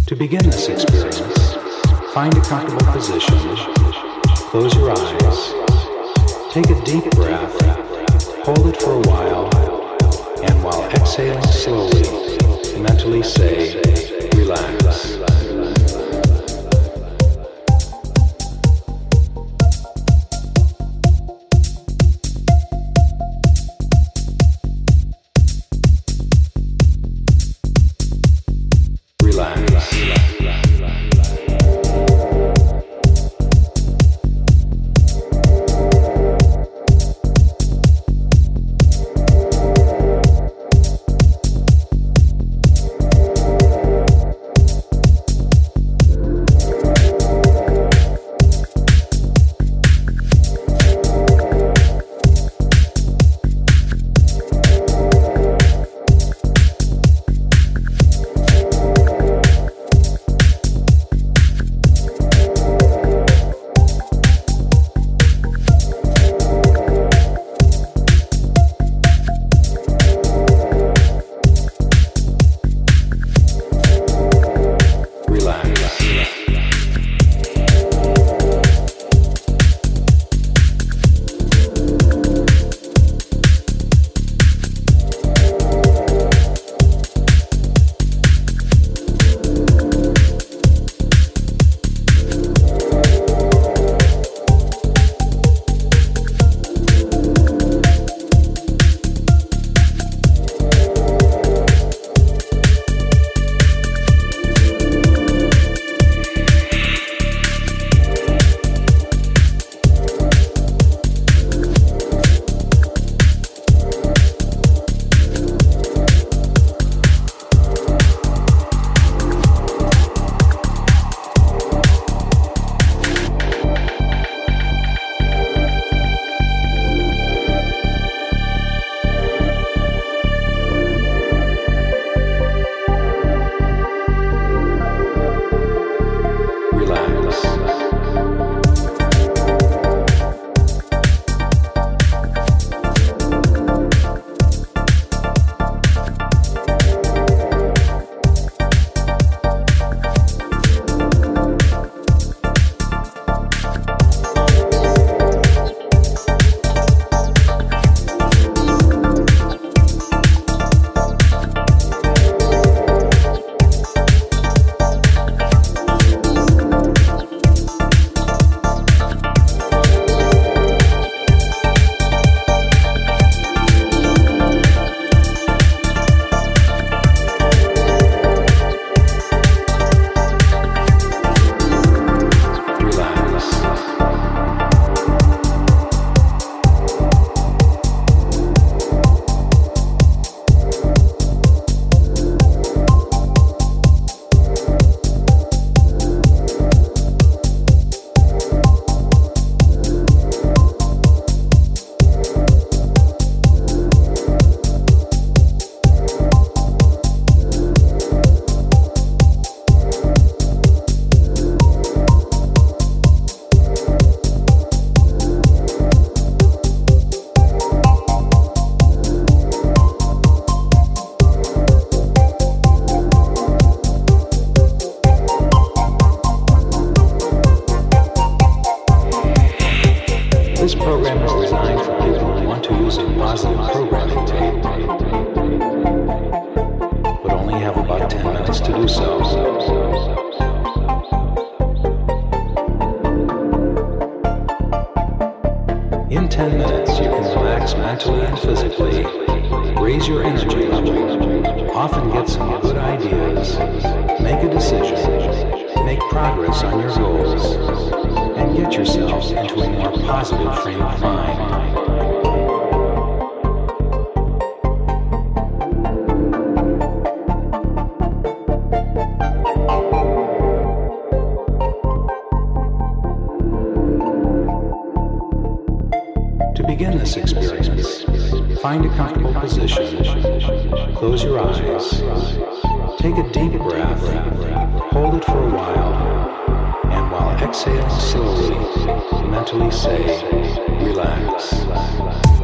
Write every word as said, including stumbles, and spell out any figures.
To begin this experience, find a comfortable position, close your eyes, take a deep breath, hold it for a while, and while exhaling slowly, mentally say, relax. This program is designed for people who want to use a positive programming tape, but only have about ten minutes to do so. In ten minutes, you can relax mentally and physically, raise your energy level, often get some good ideas, make a decision, make progress on your goals, and get yourself into a more positive frame of mind. To begin this experience, find a comfortable position, close your eyes, take a deep breath, hold it for a while, and while exhaling slowly, mentally say, relax.